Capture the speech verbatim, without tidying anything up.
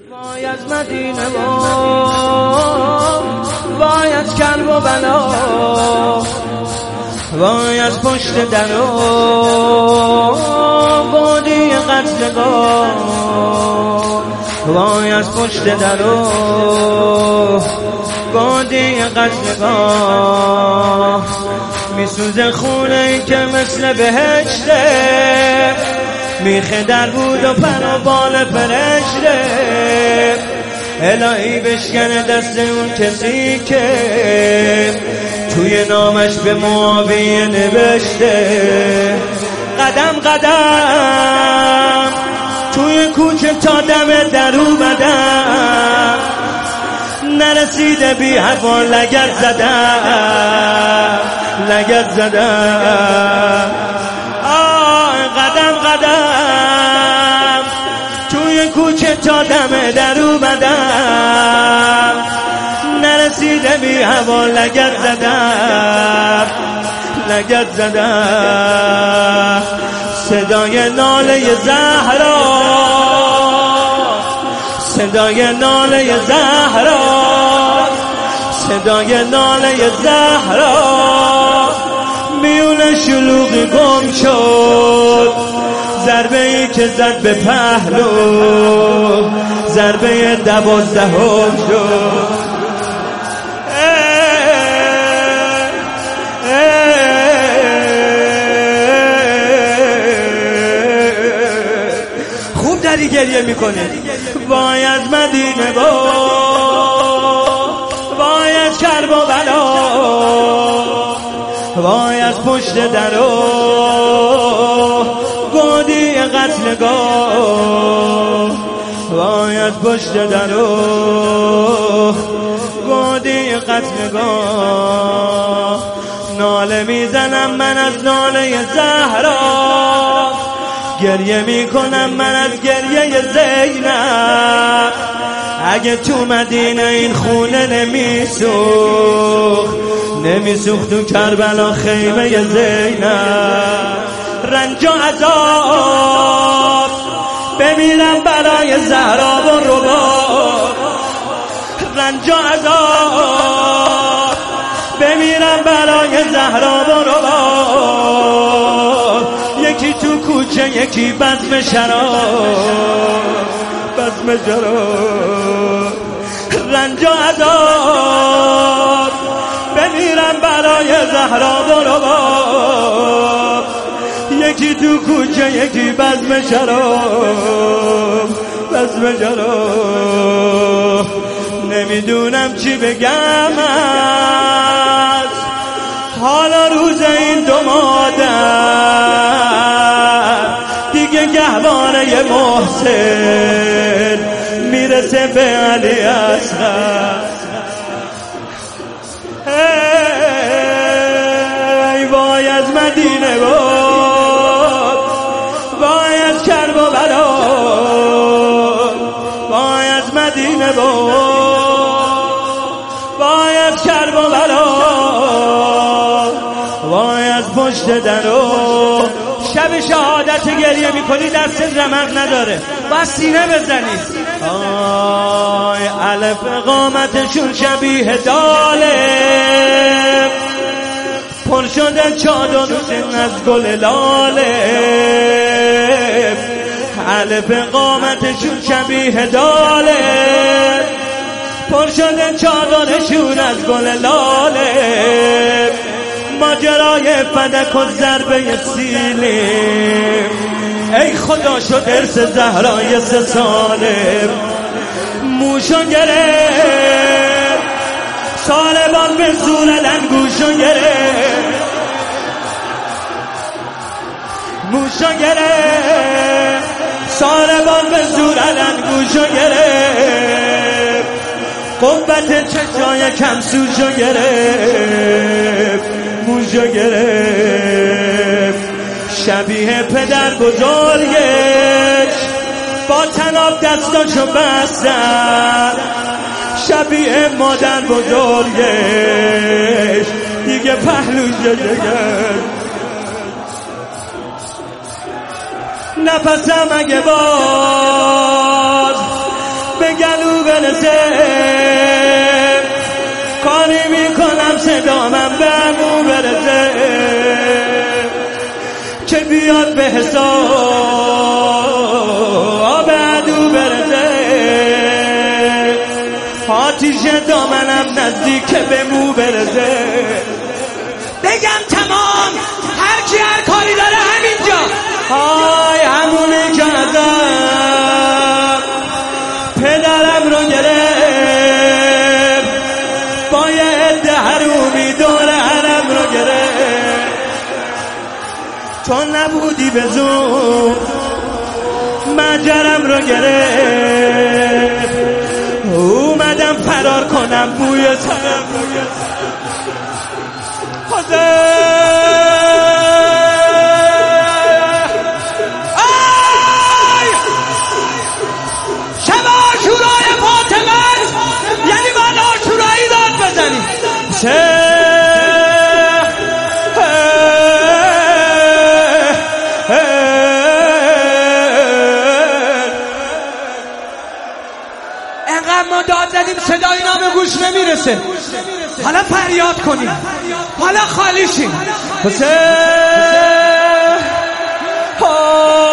وای از مدینه و وای از کرب و بلا، وای از پشت در و بادی قتلگاه، وای از پشت در و بادی قتلگاه. میسوزه خونه ای که مثل بهشته، میخه در بود و پر و بال فرشته. الهی بشکنه دست اون کسی که توی نامش به معاویه نوشته. قدم قدم توی کوچه تا دم در اومدم، نرسیده بی هوا لگد زدم لگد زدم. قدم قدم توی کوچه تا دم در اومدم، نرسیده بی هوا لگد زدم لگد زدم. صدای ناله زهرا، صدای ناله زهرا، صدای ناله زهرا. میون شلوغی گم شد، ضربه ای که زد به پهلو، ضربه دوازدهم شد. خوب داری گریه میکنه. وای از مدینه با، وای از کرب و بلا، وای از پشت در و گودی قتلگاه، وای از پشت در و گودی قتلگاه. ناله میزنم من از ناله زهرا، گریه میکنم من از گریه زینب. اگه تو مدینه این خونه نمیسوخت، نمیسوخت تو کربلا خیمه زینب. رنج و عذاب بمیرم برای زهرا و رباب، رنج و عذاب بمیرم برای زهرا و رباب. یکی تو کوچه یکی بزم شراب، بزم شراب. رنج و عذاب بمیرم برای زهرا و رباب. یکی تو کوچه یکی بزم شراب، بزم شراب. نمیدونم چی بگم از حال روز این دو مادر. دیگه گهواره محسن میرسه به علی اصغر. ای وای از مدینه بود، وای از کرب و بلا، وای از مدینه بود، وای از کرب و بلا، وای از پشت در و. شب شهادت گریه میکنی دست رمق نداره، بس سینه بزنی. آی الف قامتشون شبیه داله، پر شده چادرشون از گل لاله. الف قامتشون شبیه داله، پر شده چادرشون از گل لاله. ماجرای فدک و ضربه سیلی، ای خدا شد ارث زهرای سه ساله. موشو گرفت سالبان به زور لنگوشو گرفت، موشو گرفت سالبان به زور لنگوشو گرفت. قوت چشای کمسوشو گرفت، موشو گرفت. شبیه پدر بزرگش با تناب دستاشو بستن، شبیه مادر بزرگش دیگه پهلوشو جگر. نفسم اگه باز به به گلو برسه کاری میکنم صدامم به مو برسه که بیاد به حساب عدو برسه آتیش دامنم نزدیک به مو برسه بگم تمام هر کی هر کاری داره همینجا های همونی که ازم پدرم رو گرفت با یه عده حرومی دور حرم رو گرفت تو نبودی به زور مجرم رو گرفت اومدم فرار کنم بوی سرم رو گرفت شب عاشورای فاطمه یعنی باید عاشورایی داد بزنی چه انقدر ما داد زدیم صدای اینا به گوش نمیرسه حالا فریاد کنیم حالا خالی شیم حسین